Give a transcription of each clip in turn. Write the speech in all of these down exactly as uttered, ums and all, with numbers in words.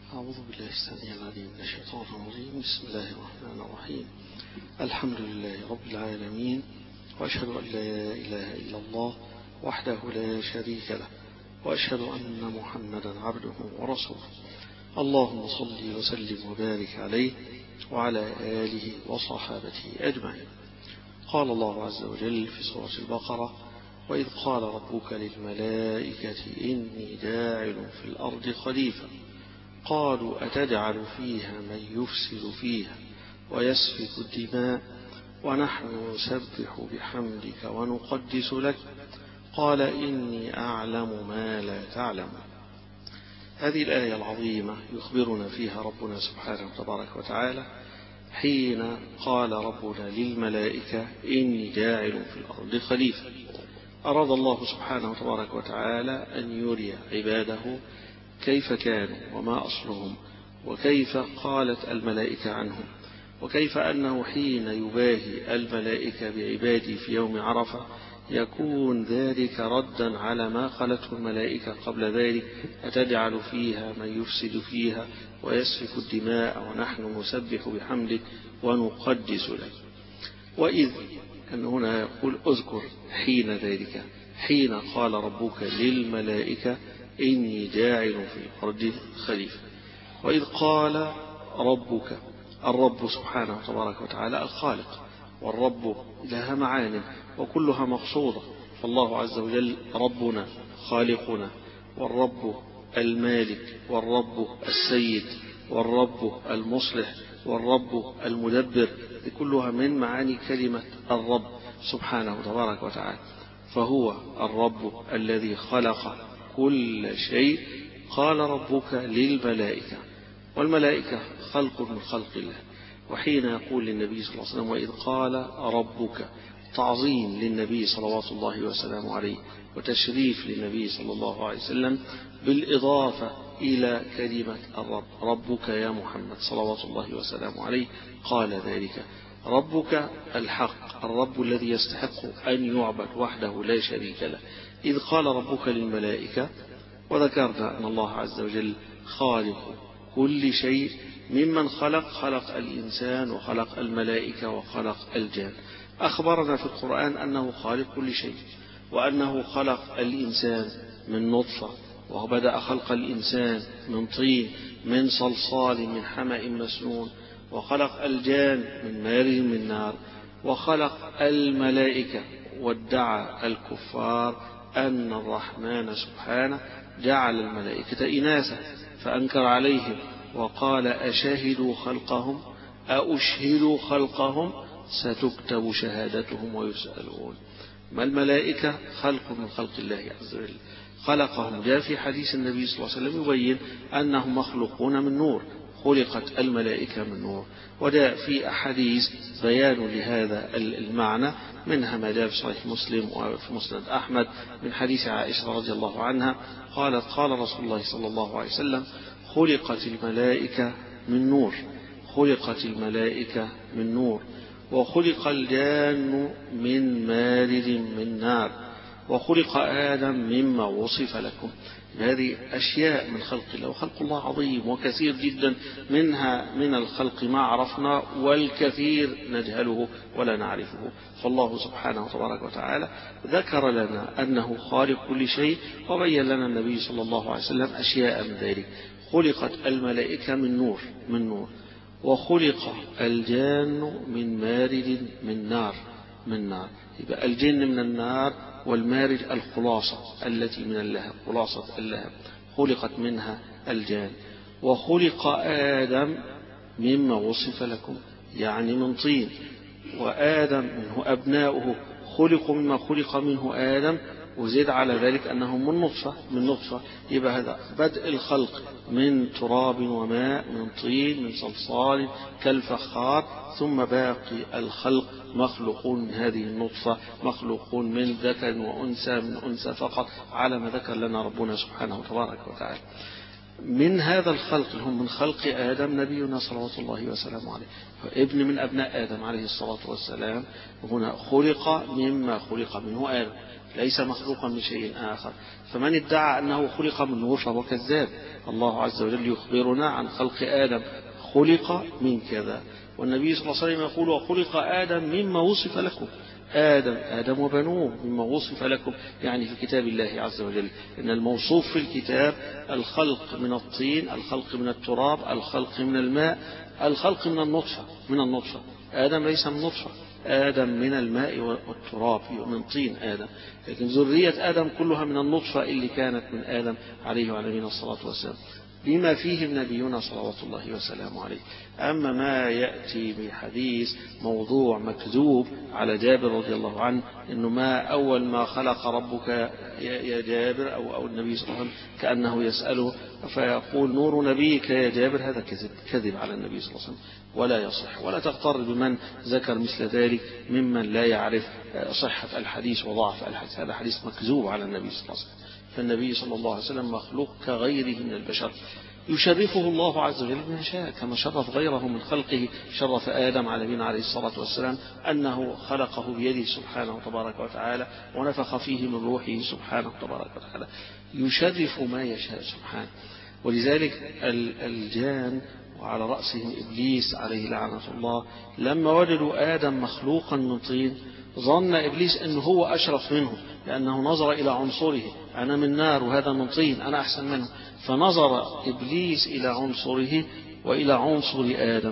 أعوذ بالله السميع العليم من الشيطان الرجيم. بسم الله الرحمن الرحيم. الحمد لله رب العالمين، وأشهد أن لا إله إلا الله وحده لا شريك له، وأشهد أن محمدا عبده ورسوله. اللهم صل وسلم وبارك عليه وعلى آله وصحابته أجمعين. قال الله عز وجل في سورة البقرة: وإذ قال ربك للملائكة إني جاعل في الأرض خليفة قالوا أتجعل فيها من يفسد فيها ويسفك الدماء ونحن نسبح بحمدك ونقدس لك قال إني أعلم ما لا تعلم. هذه الآية العظيمة يخبرنا فيها ربنا سبحانه تبارك وتعالى حين قال ربنا للملائكة إني جاعل في الأرض خليفة. أراد الله سبحانه تبارك وتعالى أن يري عباده كيف كانوا وما أصلهم، وكيف قالت الملائكة عنهم، وكيف أنه حين يباهي الملائكة بعباده في يوم عرفة يكون ذلك ردا على ما قالته الملائكة قبل ذلك: أتجعل فيها من يفسد فيها ويسفك الدماء ونحن نسبح بحمدك ونقدس لك. وإذ أن هنا يقول أذكر حين ذلك، حين قال ربك للملائكة إني جاعل في الأرض خليفة. وإذ قال ربك، الرب سبحانه تبارك وتعالى الخالق، والرب لها معان وكلها مقصودة، فالله عز وجل ربنا خالقنا، والرب المالك، والرب السيد، والرب المصلح، والرب المدبر، كلها من معاني كلمة الرب سبحانه تبارك وتعالى. فهو الرب الذي خلق كل شيء. قال ربك للملائكة، والملائكة خلق من خلق الله. وحين يقول للنبي صلى الله عليه وسلم وإذ قال ربك، تعظيم للنبي صلوات الله وسلامه عليه وتشريف للنبي صلى الله عليه وسلم بالإضافة إلى كلمة الرب. ربك يا محمد صلوات الله وسلامه عليه قال ذلك. ربك الحق، الرب الذي يستحق أن يعبد وحده لا شريك له. إذ قال ربك للملائكة، وذكرنا أن الله عز وجل خالق كل شيء، ممن خلق خلق الإنسان وخلق الملائكة وخلق الجان. أخبرنا في القرآن أنه خالق كل شيء، وأنه خلق الإنسان من نطفة، وبدأ خلق الإنسان من طين من صلصال من حمأ مسنون، وخلق الجان من مارج من نار، وخلق الملائكة. وادعى الكفار أن الرحمن سبحانه جعل الملائكة إناثا فأنكر عليهم وقال أشهدوا خلقهم أأشهدوا خلقهم ستكتب شهادتهم ويسألون. ما الملائكة خلق من خلق الله عز وجل، خلقهم. جاء في حديث النبي صلى الله عليه وسلم يبين أنهم مخلوقون من نور، خلقت الملائكة من نور. وجاء في أحاديث بيان لهذا المعنى، منها ما جاء في صحيح مسلم وفي مسند أحمد من حديث عائشة رضي الله عنها قالت قال رسول الله صلى الله عليه وسلم خلقت الملائكة من نور، خلقت الملائكة من نور، وخلق الجان من مارج من نار، وخلق آدم مما وصف لكم. هذه أشياء من خلق الله، وخلق الله عظيم وكثير جدا، منها من الخلق ما عرفنا والكثير نجهله ولا نعرفه. فالله سبحانه تبارك وتعالى ذكر لنا أنه خالق كل شيء، وبين لنا النبي صلى الله عليه وسلم أشياء من ذلك. خلقت الملائكة من نور من نور وخلق الجان من مارج من نار من نار. يبقى الجن من النار، والمارج الخلاصة التي من اللهب، خلاصة اللهب خلقت منها الجان. وخلق آدم مما وصف لكم، يعني من طين، وآدم منه أبناؤه خلقوا مما خلق منه آدم، وزيد على ذلك أنهم من نطفة من نطفة. يبقى هذا بدء الخلق من تراب وماء، من طين، من صلصال كالفخار، ثم باقي الخلق مخلوقون من هذه النطفة، مخلوقون من ذكر وأنثى، من أنثى فقط على ما ذكر لنا ربنا سبحانه وتبارك وتعالى. من هذا الخلق هم من خلق آدم نبينا صلوات الله وسلامه عليه، ابن من أبناء آدم عليه الصلاة والسلام، هنا خلق مما خلق منه آدم. ليس مخلوقا من شيء آخر. فمن ادعى أنه خلق من نور فهو كذاب. الله عز وجل يخبرنا عن خلق آدم، خلق من كذا، والنبي صلى الله عليه وسلم يقول وخلق آدم مما وصف لكم. آدم آدم وبنوه مما وصف لكم، يعني في كتاب الله عز وجل إن الموصوف في الكتاب الخلق من الطين، الخلق من التراب، الخلق من الماء، الخلق من النطفة. من النطفة آدم ليس من نطفة، آدم من الماء والتراب، من طين آدم، لكن ذرية آدم كلها من النطفة اللي كانت من آدم عليه وعلى نبينا الصلاة والسلام، بما فيه نبينا صلوات الله وسلامه عليه. أما ما يأتي بحديث موضوع مكذوب على جابر رضي الله عنه إنه ما أول ما خلق ربك يا جابر أو, أو النبي صلى الله عليه وسلم كأنه يسأله فيقول نور نبيك يا جابر، هذا كذب كذب على النبي صلى الله عليه وسلم ولا يصح. ولا تغتر بمن ذكر مثل ذلك ممن لا يعرف صحة الحديث وضعف الحديث، هذا حديث مكذوب على النبي صلى الله عليه وسلم. فالنبي صلى الله عليه وسلم مخلوق كغيره من البشر، يشرفه الله عز وجل بما شاء، كما شرف غيره من خلقه. شرف آدم على نبينا عليه الصلاة والسلام أنه خلقه بيده سبحانه تبارك وتعالى ونفخ فيه من روحه سبحانه تبارك وتعالى، يشرف ما يشاء سبحانه. ولذلك الجان وعلى رأسهم إبليس عليه لعنة الله لما وجدوا آدم مخلوقا من طين ظن إبليس أنه هو أشرف منه، لأنه نظر إلى عنصره، أنا من نار وهذا من طين أنا أحسن منه، فنظر إبليس إلى عنصره وإلى عنصر آدم،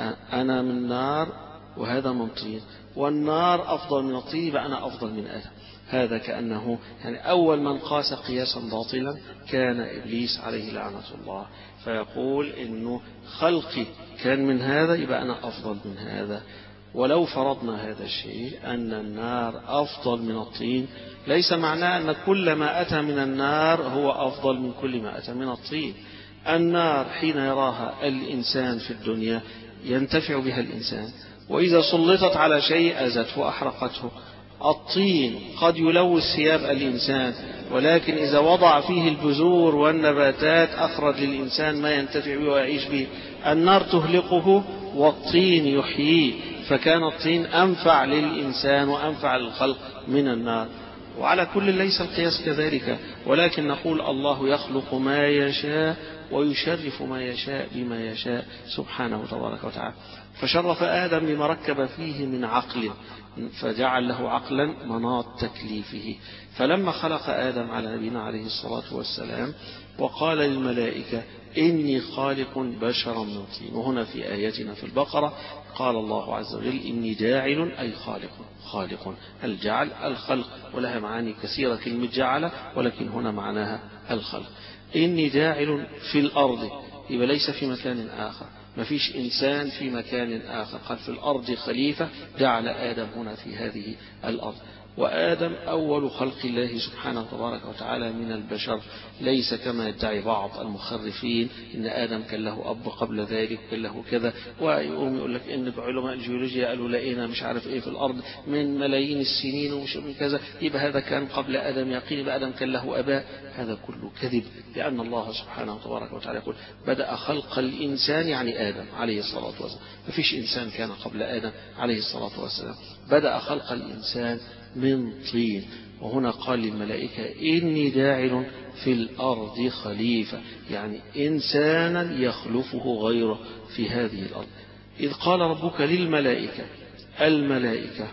أنا من نار وهذا من طين، والنار أفضل من الطين فأنا أفضل من آدم. هذا كأنه يعني أول من قاس قياسا باطلا كان إبليس عليه لعنة الله، فيقول إنه خلقي كان من هذا يبقى أنا أفضل من هذا. ولو فرضنا هذا الشيء أن النار أفضل من الطين ليس معناه أن كل ما أتى من النار هو أفضل من كل ما أتى من الطين. النار حين يراها الإنسان في الدنيا ينتفع بها الإنسان، وإذا سلطت على شيء أذته وأحرقته. الطين قد يلوث ثياب الإنسان، ولكن إذا وضع فيه البذور والنباتات أخرج للإنسان ما ينتفع به ويعيش به. النار تهلقه والطين يحييه، فكان الطين أنفع للإنسان وأنفع للخلق من النار. وعلى كل ليس القياس كذلك، ولكن نقول الله يخلق ما يشاء ويشرف ما يشاء بما يشاء سبحانه تبارك وتعالى. فشرف آدم بما ركب فيه من عقل، فجعل له عقلا مناط تكليفه. فلما خلق آدم على نبينا عليه الصلاة والسلام وقال للملائكة إني خالق بشرا من طين، وهنا في آياتنا في البقرة قال الله عز وجل إني جاعل أي خالق، خالق الجعل الخلق، ولها معاني كثيرة كلمة جعل، ولكن هنا معناها الخلق. إني جاعل في الأرض، يبقى ليس في مكان آخر، ما فيش إنسان في مكان آخر، قال في الأرض خليفة، جعل آدم هنا في هذه الأرض. وآدم أول خلق الله سبحانه تبارك وتعالى من البشر، ليس كما يدعي بعض المخرفين إن آدم كان له أب قبل ذلك كان له كذا، ويقوم يقول لك إن علماء الجيولوجيا قالوا لقينا مش عارف إيه في الأرض من ملايين السنين ومش من كذا، يبقى هذا كان قبل آدم يقين، يبقى آدم كان له أباء. هذا كله كذب، لأن الله سبحانه تبارك وتعالى يقول بدأ خلق الإنسان يعني آدم عليه الصلاة والسلام، ما فيش إنسان كان قبل آدم عليه الصلاة والسلام، بدأ خلق الإنسان من طين. وهنا قال للملائكة إني جاعل في الأرض خليفة، يعني إنسانا يخلفه غيره في هذه الأرض. إذ قال ربك للملائكة، الملائكة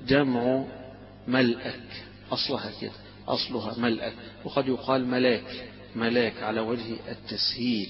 جمع ملأك، أصلها كده، أصلها ملأك، وقد يقال ملاك، ملاك على وجه التسهيل.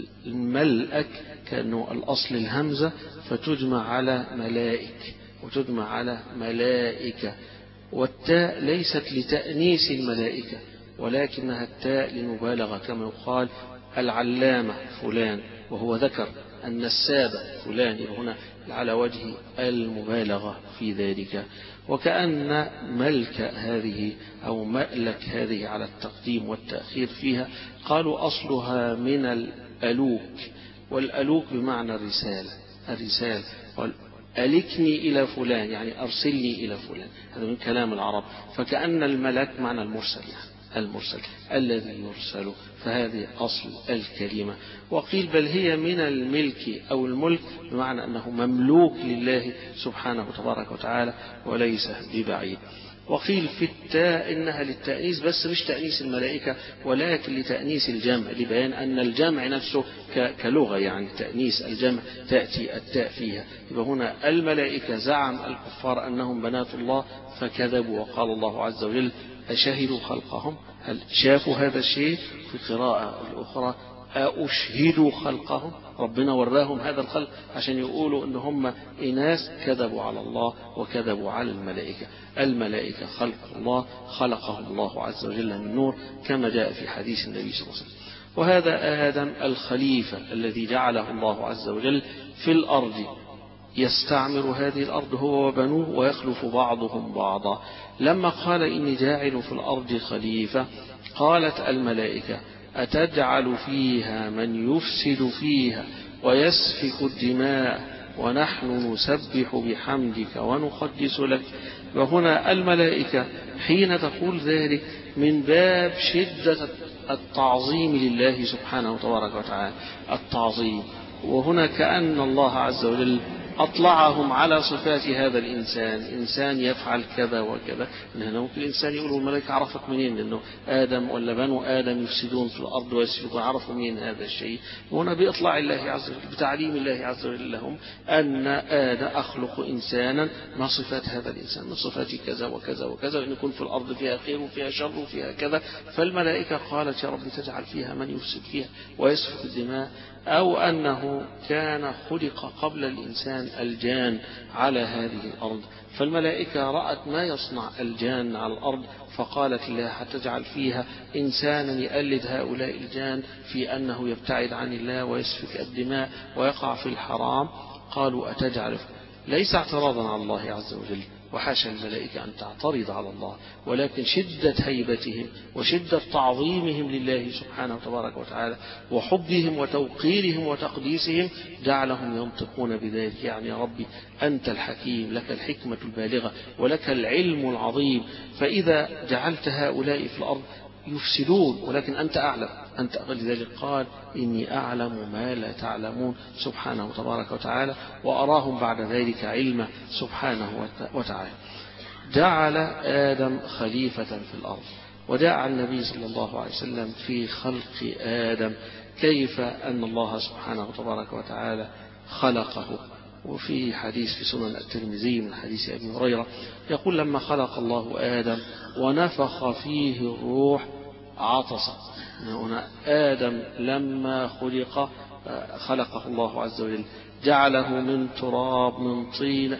فالملأك كأنه الأصل الهمزة فتجمع على ملائك وتجمع على ملائكة، والتاء ليست لتأنيس الملائكة ولكنها التاء لمبالغة، كما يقال العلامة فلان وهو ذكر، النسابة فلان، هنا على وجه المبالغة في ذلك. وكأن ملك هذه أو مألك هذه على التقديم والتأخير فيها، قالوا أصلها من الألوك، والألوك بمعنى الرسالة، الرسالة ألكني إلى فلان يعني أرسلني إلى فلان، هذا من كلام العرب. فكأن الملك معنى المرسل، يعني المرسل الذي يرسل، فهذه أصل الكلمة. وقيل بل هي من الملك أو الملك بمعنى أنه مملوك لله سبحانه تبارك وتعالى وليس ببعيد. وقيل في التاء إنها للتأنيث بس مش تأنيث الملائكة ولكن لتأنيث الجمع، لبيان أن الجمع نفسه كلغة يعني تأنيث الجمع تأتي التاء فيها. يبقى هنا الملائكة زعم الكفار أنهم بنات الله فكذبوا، وقال الله عز وجل أشهدوا خلقهم، هل شافوا هذا الشيء؟ في قراءة الأخرى أشهدوا خلقهم، ربنا وراهم هذا الخلق عشان يقولوا إن هم إناث، كذبوا على الله وكذبوا على الملائكة. الملائكة خلق الله، خلقهم الله عز وجل من نور كما جاء في حديث النبي صلى الله عليه وسلم. وهذا آدم الخليفة الذي جعله الله عز وجل في الأرض، يستعمر هذه الأرض هو وبنوه ويخلف بعضهم بعضا. لما قال إني جاعل في الأرض خليفة قالت الملائكة أتجعل فيها من يفسد فيها ويسفك الدماء ونحن نسبح بحمدك ونقدس لك. وهنا الملائكة حين تقول ذلك من باب شدة التعظيم لله سبحانه وتبارك وتعالى، التعظيم. وهنا كأن الله عز وجل أطلعهم على صفات هذا الإنسان، إنسان يفعل كذا وكذا. إنه ممكن الإنسان يقول الملائكة عرفت منين؟ لأنه آدم ولا بنو آدم يفسدون في الأرض ويسفكون، عرفوا منين هذا الشيء؟ وهنا بإطلاع الله عز وجل، بتعليم الله عز وجل لهم أن آدم أخلق إنسانا ما صفات هذا الإنسان، من صفات كذا وكذا وكذا، وأن يكون في الأرض فيها خير وفيها شر وفيها كذا. فالملائكة قالت يا رب تجعل فيها من يفسد فيها ويسفك الدماء، أو أنه كان خلق قبل الإنسان الجان على هذه الأرض. فالملائكة رأت ما يصنع الجان على الأرض فقالت لا هتجعل فيها إنسانا يقلد هؤلاء الجان في أنه يبتعد عن الله ويسفك الدماء ويقع في الحرام. قالوا أتجعل، ليس اعتراضا على الله عز وجل، وحاشا الملائكة أن تعترض على الله، ولكن شدة هيبتهم وشدة تعظيمهم لله سبحانه وتبارك وتعالى وحبهم وتوقيرهم وتقديسهم جعلهم ينطقون بذلك. يعني يا ربي أنت الحكيم، لك الحكمة البالغة ولك العلم العظيم، فإذا جعلت هؤلاء في الأرض يفسدون ولكن أنت أعلم، أنت لذلك قال إني أعلم ما لا تعلمون سبحانه وتبارك وتعالى، وأراهم بعد ذلك علما سبحانه وتعالى. جعل آدم خليفة في الأرض. وجاء عن النبي صلى الله عليه وسلم في خلق آدم كيف أن الله سبحانه وتبارك وتعالى خلقه. وفي حديث في سنن الترمذي من حديث أبي هريرة يقول لما خلق الله آدم ونفخ فيه الروح عطس. هنا آدم لما خلق خلقه الله عز وجل جعله من تراب من طين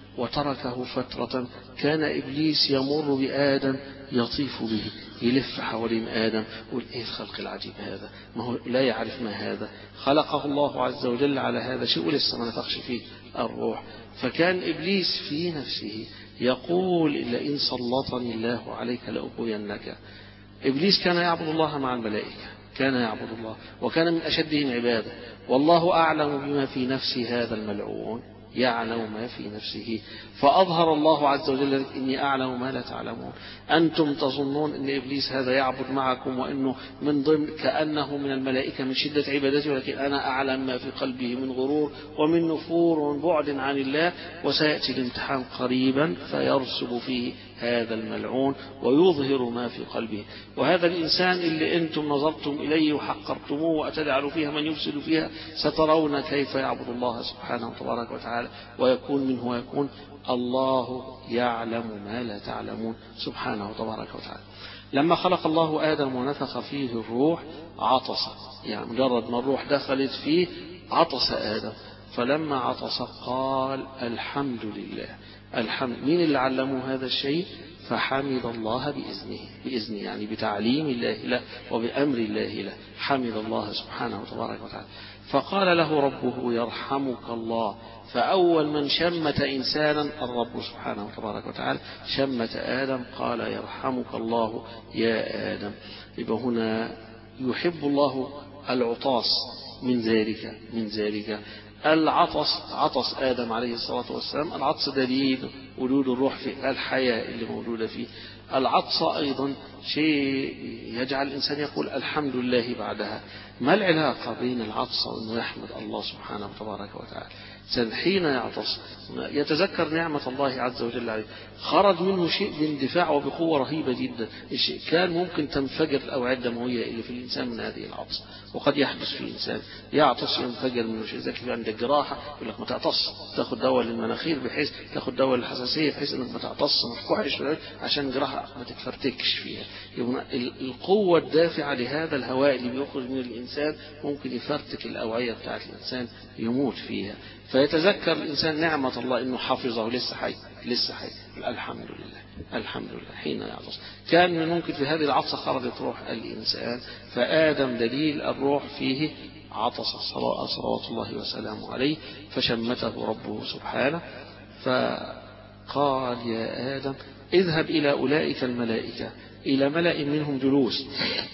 وتركه فترة. كان إبليس يمر بآدم يطيف به، يلف حوالين آدم يقول إيه الخلق العجيب هذا، ما هو لا يعرف ما هذا، خلقه الله عز وجل على هذا شيء ولسه ما نفخش فيه الروح. فكان إبليس في نفسه يقول لئن سلطني الله عليك لأغوينك. إبليس كان يعبد الله مع الملائكة، كان يعبد الله وكان من أشدهم عبادة، والله أعلم بما في نفس هذا الملعون، يعلم ما في نفسه. فأظهر الله عز وجل إني أعلم ما لا تعلمون. أنتم تظنون أن إبليس هذا يعبد معكم وأنه من ضمن كأنه من الملائكة من شدة عبادته، ولكن أنا أعلم ما في قلبه من غرور ومن نفور وبعد عن الله. وسيأتي الامتحان قريبا فيرسب فيه هذا الملعون ويظهر ما في قلبه. وهذا الإنسان اللي أنتم نظرتم إليه وحقرتموه وأتجعلوا فيها من يفسد فيها، سترون كيف يعبد الله سبحانه وتبارك وتعالى ويكون منه ويكون. الله يعلم ما لا تعلمون سبحانه وتبارك وتعالى. لما خلق الله آدم ونفخ فيه الروح عطس، يعني مجرد ما الروح دخلت فيه عطس آدم. فلما عطس قال الحمد لله. الحمد، مين اللي علمه هذا الشيء؟ فحمد الله بإذنه، بإذنه يعني بتعليم الله له وبأمر الله له، حمد الله سبحانه وتبارك وتعالى. فقال له ربه يرحمك الله. فأول من شمت إنسانا الرب سبحانه وتبارك وتعالى، شمت آدم قال يرحمك الله يا آدم. يبقى هنا يحب الله العطاس من ذلك من ذلك العطس. عطس آدم عليه الصلاة والسلام، العطس دليل وجود الروح في الحياة اللي موجودة فيه. العطسة أيضا شيء يجعل الإنسان يقول الحمد لله بعدها. ما العلاقة بين العطسة وأنه يحمد الله سبحانه وتبارك وتعالى؟ حين يعطس يتذكر نعمة الله عز وجل عليه، خرج منه شيء باندفاع وبقوة رهيبة جدا، الشيء كان ممكن تنفجر الأوعية الدموية اللي في الإنسان من هذه العطس. وقد يحدث في إنسان يعطس ينفجر منه شيء، ذلك عندك جراحة يقول لك ما تعطس، تاخد دواء للمناخير بحيث تاخد دواء للحساسية بحيث انك ما تعطس ما تكحش عشان جراحة ما تتفرتكش فيها. يبقى القوة الدافعة لهذا الهواء اللي بيخرج من الإنسان ممكن يفرتك الأوعية بتاعت الإنسان يموت فيها. فيتذكر الإنسان نعمة الله إنه حافظه لسه حي لسه حي الحمد لله الحمد لله حين يعطس. كان من ممكن في هذه العطسة خرجت روح الإنسان، فآدم دليل الروح فيه عطس صلوات الله وسلامه عليه، فشمته ربه سبحانه فقال يا آدم اذهب إلى أولئك الملائكة، إلى ملأ منهم جلوس،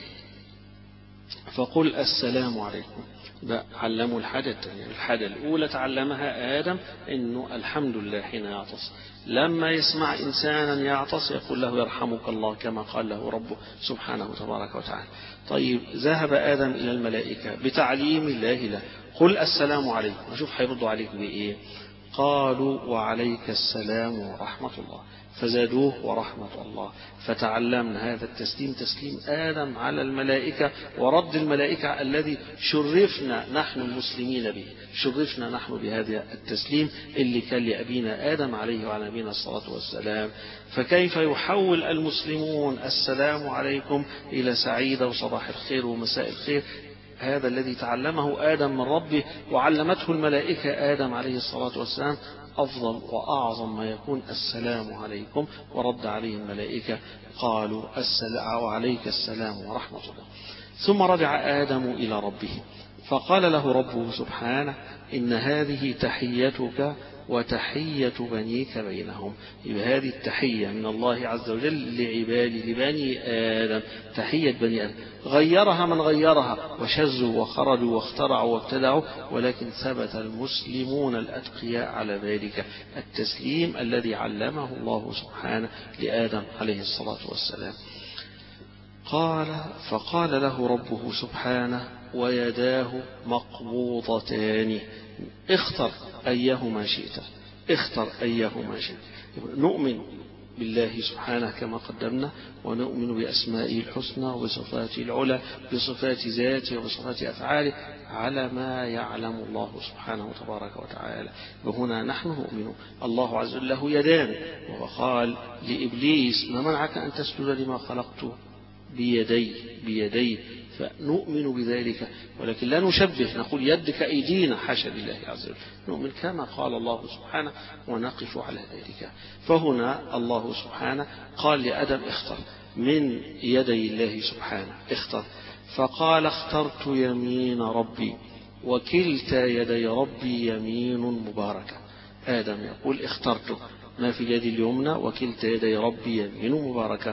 فقل السلام عليكم. علموا الحاجة الثانية، الحاجة الأولى تعلمها آدم إنه الحمد لله حين يعطس. لما يسمع إنسانا يعطس يقول له يرحمك الله كما قال له ربه سبحانه تبارك وتعالى. طيب ذهب آدم إلى الملائكة بتعليم الله له، قل السلام عليكم، نشوف هيردوا عليك بإيه. قالوا وعليك السلام ورحمة الله، فزادوه ورحمة الله. فتعلمنا هذا التسليم تسليم آدم على الملائكة ورد الملائكة الذي شرفنا نحن المسلمين به، شرفنا نحن بهذا التسليم اللي كان لأبينا آدم عليه وعلى نبينا الصلاة والسلام. فكيف يحول المسلمون السلام عليكم إلى سعيدة وصباح الخير ومساء الخير؟ هذا الذي تعلمه آدم من ربه وعلمته الملائكة آدم عليه الصلاة والسلام أفضل وأعظم ما يكون السلام عليكم. ورد عليه الملائكة قالوا السلام وعليك السلام ورحمة الله. ثم رجع آدم إلى ربه فقال له ربه سبحانه إن هذه تحيتك وتحية بنيك بينهم. هذه التحية من الله عز وجل لعباده لبني آدم، تحية بني آدم غيرها من غيرها وشزوا وخرجوا واخترعوا وابتدعوا، ولكن ثبت المسلمون الأتقياء على ذلك التسليم الذي علمه الله سبحانه لآدم عليه الصلاة والسلام. قال فقال له ربه سبحانه ويداه مقبوضتان، اختر أيهما شئت، اختر أيهما شئت. نؤمن بالله سبحانه كما قدمنا، ونؤمن بأسمائه الحسنى وبصفاته العلى، بصفات ذاته وبصفات أفعاله على ما يعلم الله سبحانه تبارك وتعالى. وهنا نحن نؤمن الله عز وجل له يدان، وقال لإبليس ما منعك أن تسجد لما خلقت بيدي بيدي فنؤمن بذلك، ولكن لا نشبه نقول يدك أيدينا، حاشا لله عز وجل، نؤمن كما قال الله سبحانه ونقف على ذلك. فهنا الله سبحانه قال لآدم اختر من يدي الله سبحانه، اختر. فقال اخترت يمين ربي وكلتا يدي ربي يمين مباركة. آدم يقول اخترت ما في يدي اليمنى وكلتا يدي ربي يمين مباركة.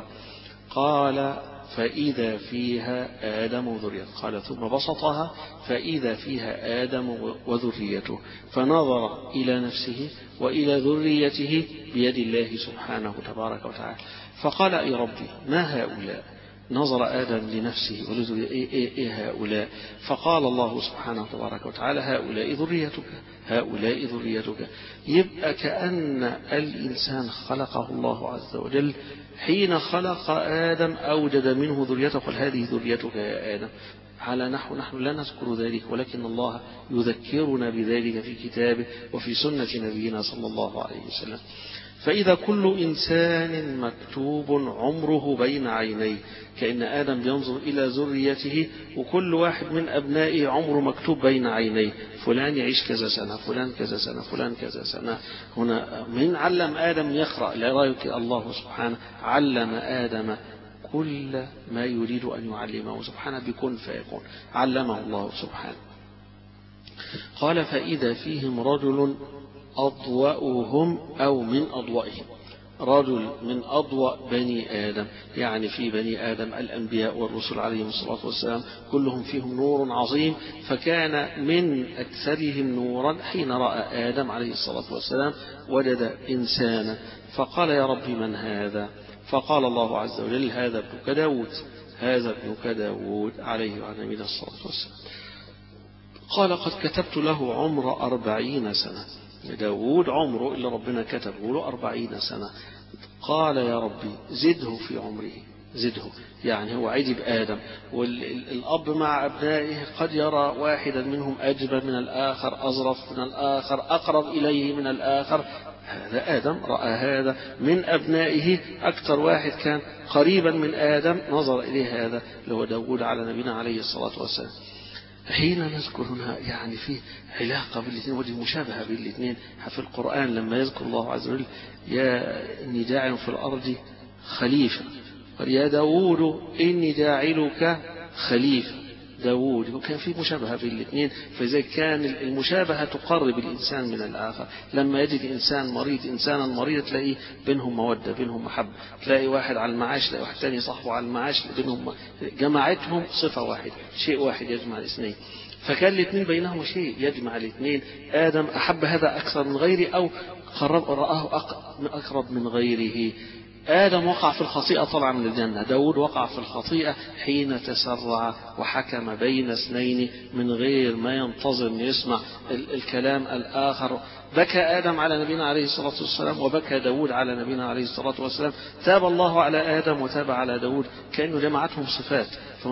قال فإذا فيها آدم وذريته، قال ثم بسطها فإذا فيها آدم وذريته، فنظر إلى نفسه وإلى ذريته بيد الله سبحانه تبارك وتعالى فقال أي ربي ما هؤلاء؟ نظر آدم لنفسه ولذريته إيه, إيه, إيه هؤلاء؟ فقال الله سبحانه تبارك وتعالى هؤلاء ذريتك، هؤلاء ذريتك. يبقى كأن الإنسان خلقه الله عز وجل حين خلق آدم أوجد منه ذريته، قال هذه ذريتك يا آدم. على نحو نحن لا نذكر ذلك، ولكن الله يذكرنا بذلك في كتابه وفي سنة نبينا صلى الله عليه وسلم. فإذا كل إنسان مكتوب عمره بين عينيه، كأن آدم ينظر إلى ذريته وكل واحد من أبنائه عمره مكتوب بين عينيه، فلان يعيش كذا سنة، فلان كذا سنة، فلان كذا سنة. هنا من علم آدم يقرأ، لا رأيك الله سبحانه علم آدم كل ما يريد أن يعلمه سبحانه بكن فيكون، علمه الله سبحانه. قال فإذا فيهم رجل أضوأهم أو من أضوئهم، رجل من أضوأ بني آدم، يعني في بني آدم الأنبياء والرسل عليهم الصلاة والسلام كلهم فيهم نور عظيم، فكان من أكثرهم نورا حين رأى آدم عليه الصلاة والسلام وجد إنسانا فقال يا رب من هذا؟ فقال الله عز وجل هذا ابنك داود، هذا ابنك داود عليه وعلى نبينا الصلاة والسلام. قال قد كتبت له عمر أربعين سنة. داود عمره إلا ربنا كتبه له أربعين سنة. قال يا ربي زده في عمره، زده، يعني هو عيد بآدم، والأب مع أبنائه قد يرى واحدا منهم أجمل من الآخر، أظرف من الآخر، أقرب إليه من الآخر. هذا آدم رأى هذا من أبنائه، أكثر واحد كان قريبا من آدم نظر إليه هذا اللي هو داود على نبينا عليه الصلاة والسلام. حين نذكر هنا يعني في علاقة بالاثنين ودي مشابهة بالاثنين في القرآن، لما يذكر الله عز وجل يا إني جاعل في الأرض خليفة، قال يا داود إني جاعلك خليفة. داود وكان في مشابهة بين الاثنين، فإذا كان المشابهة تقرب الإنسان من الآخر. لما يجد إنسان مريض إنسانا مريض تلاقي بينهم مودة، بينهم محبة، تلاقي واحد على المعاش تلاقي واحد تاني صاحبه على المعاش، بينهم جماعتهم صفة واحدة، شيء واحد يجمع الاثنين. فكان الاثنين بينهم شيء يجمع الاثنين. آدم أحب هذا أكثر من غيره أو قرب رآه أقرب من غيره. آدم وقع في الخطيئة طلع من الجنة، داود وقع في الخطيئة حين تسرع وحكم بين اثنين من غير ما ينتظر أن يسمع الكلام الآخر. بكى آدم على نبينا عليه الصلاة والسلام وبكى داود على نبينا عليه الصلاة والسلام. تاب الله على آدم وتاب على داود، كأنه جمعتهم صفات.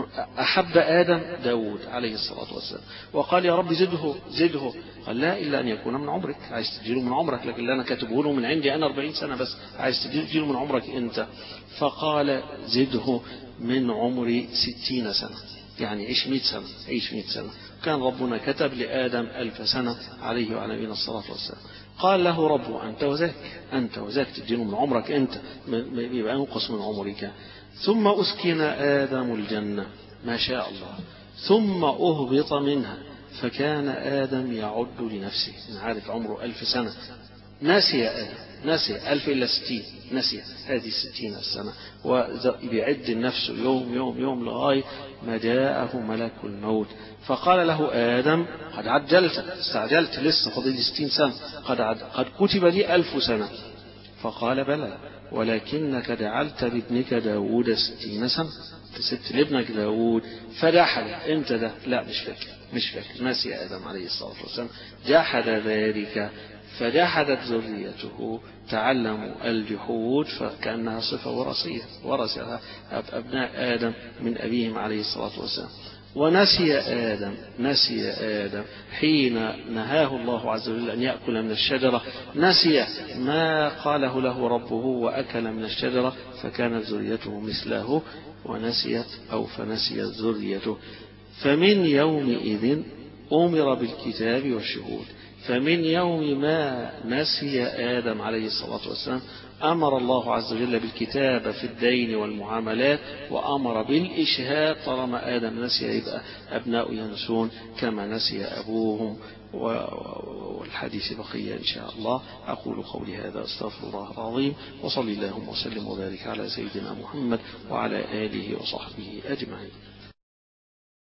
أحب آدم داود عليه الصلاة والسلام وقال يا رب زده زده. قال لا إلا أن يكون من عمرك، عايز تجيله من عمرك، لكن اللي أنا كاتبه له من عندي أنا أربعين سنة بس، عايز تجيله من عمرك أنت. فقال زده من عمري ستين سنة، يعني عيش مئة سنة، عيش مئة سنة. كان ربنا كتب لآدم ألف سنة عليه وعلى نبينا الصلاة والسلام. قال له ربه أنت وذاك، أنت وذاك تجيله من عمرك أنت، يبقى أنقص من عمرك. ثم أسكن آدم الجنة ما شاء الله، ثم أهبط منها، فكان آدم يعد لنفسه، عارف عمره ألف سنة، نسي آدم، نسي ألف إلا ستين، نسي هذه ستين السنة، وبيعد النفس يوم يوم يوم لغاية ما جاءه ملك الموت فقال له آدم قد عجلت، استعجلت، لسه فضل ستين سنة، قد, قد كتب لي ألف سنة. فقال بلى ولكنك جعلت لابنك داود ستين سنة، تسبت لابنك داود فجحد. انت ده لا مش فاكر، مش فاكر، نسي آدم عليه الصلاة والسلام، جحد ذلك فجحدت ذريته. تعلموا الجحود فكأنها صفة وراثية، ورثها أبناء آدم من أبيهم عليه الصلاة والسلام. ونسي آدم، نسي آدم حين نهاه الله عز وجل أن يأكل من الشجرة، نسي ما قاله له ربه وأكل من الشجرة فكانت ذريته مثله، ونسيت أو فنسيت ذريته. فمن يومئذ أمر بالكتاب والشهود، فمن يوم ما نسي آدم عليه الصلاة والسلام أمر الله عز وجل بالكتابة في الدين والمعاملات، وأمر بالإشهاد طالما آدم نسي يبقى أبناء ينسون كما نسي أبوهم. والحديث بقية إن شاء الله. أقول قولي هذا أستغفر الله العظيم، وصلي اللهم وسلم وبارك على سيدنا محمد وعلى آله وصحبه أجمعين.